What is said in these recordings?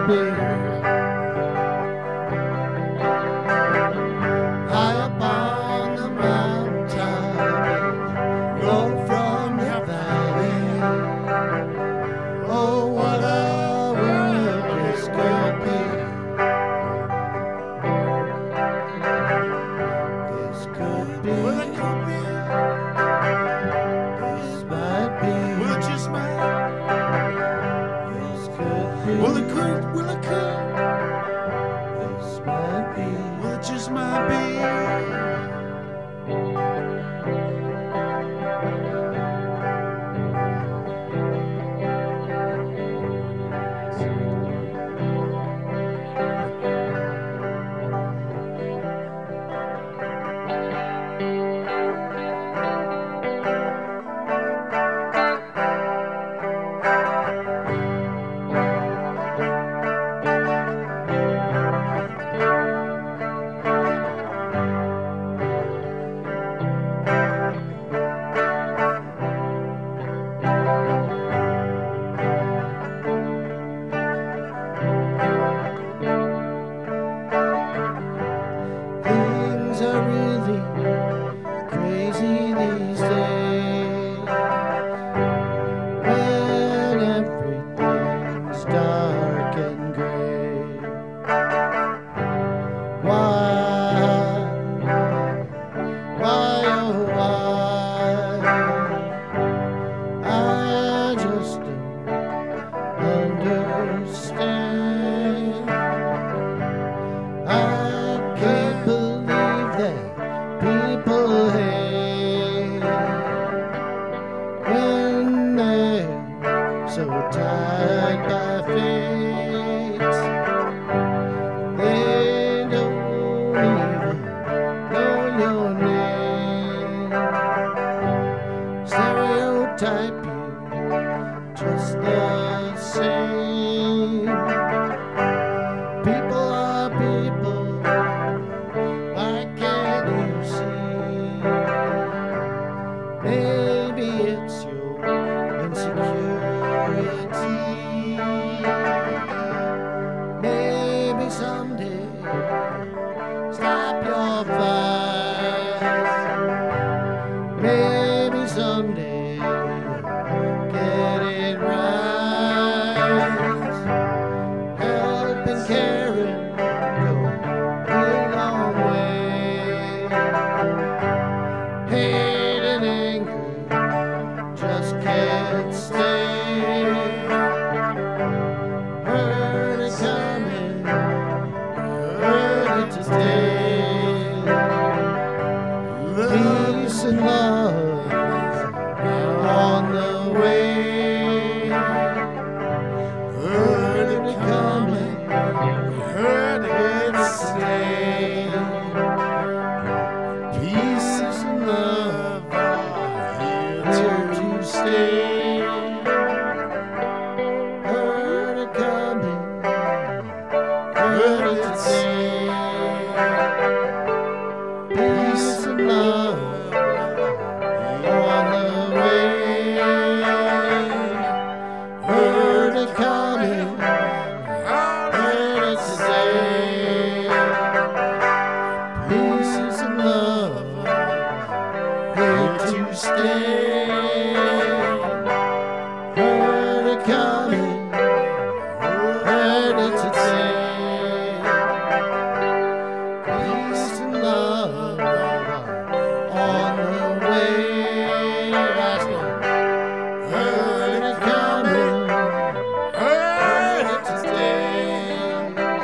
be. High upon the mountain, low from the valley. Oh, what a world this could be. This could be. Well, it could be. This might be. Well, it just might. This could be. Well, it could. Well, it could. This might be. Well, it just might be. Things are really crazy these days, when everything's dark and gray. Why, oh why, I just don't understand. I can't believe that people hate when they're so tied by fate. They don't even know your name. Stereotype you just the same. People are people. Why can't you see? Maybe it's your insecurity. Maybe someday stop your fights. Maybe someday get it right. Help and caring go a long way. Hate and anger just can't stay. Hurt it coming, hurt it to stay. Peace and love on the way. Hurt it coming, hurt it to stay. Peace and love are here to stay. Hurt it coming, hurt it to stay. Peace and love on the way. Hurt it coming, hurt it to stay. Pieces of love here to stay. Hurt it coming, hurt it to stay. Peace and love on the way. Hurt it coming, hurt it to stay.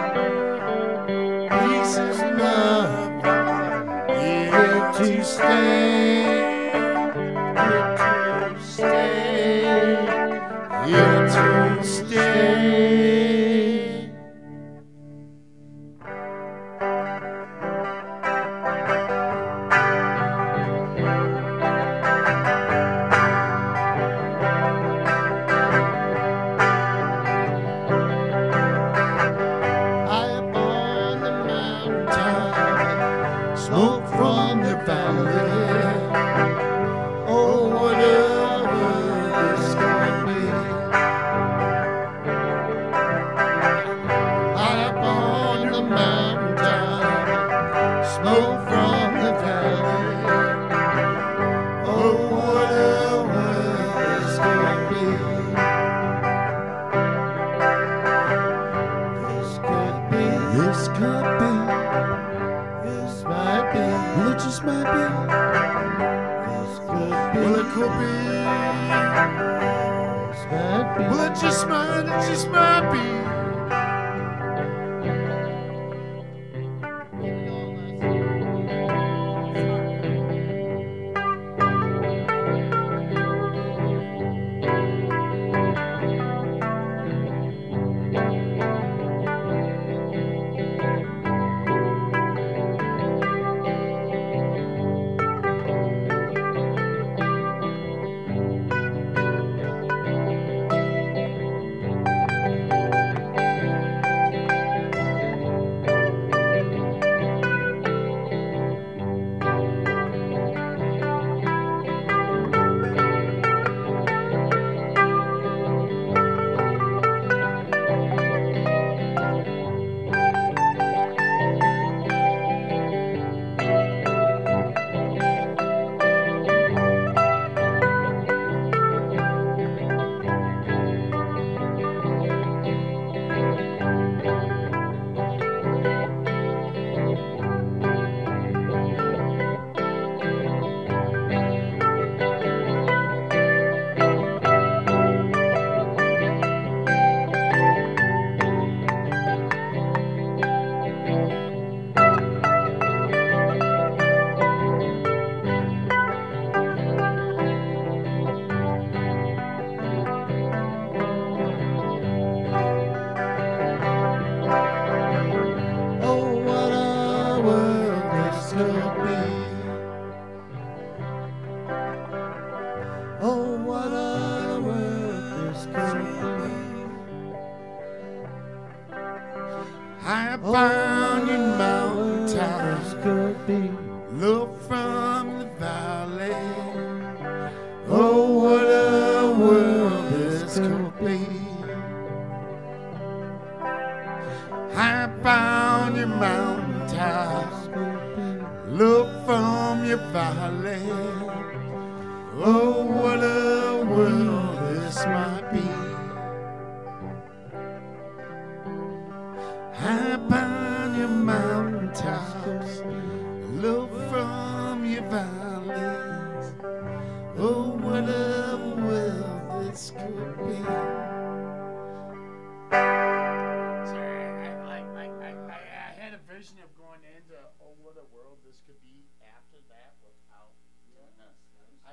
Pieces of love here to stay. Here to stay. Here to stay. it just might be. Oh, what a world this could be. Oh, what a world this could be. High Oh, upon what your a mountain world top, this could be. look from the valley. Oh, what a world this could be. High upon your mountain top, look from your valley. Oh, what a world this might be. High upon your mountain tops, look from your valleys. Oh, what a world this could be. Sorry, I had a vision of going into, oh, what a world this could be after that without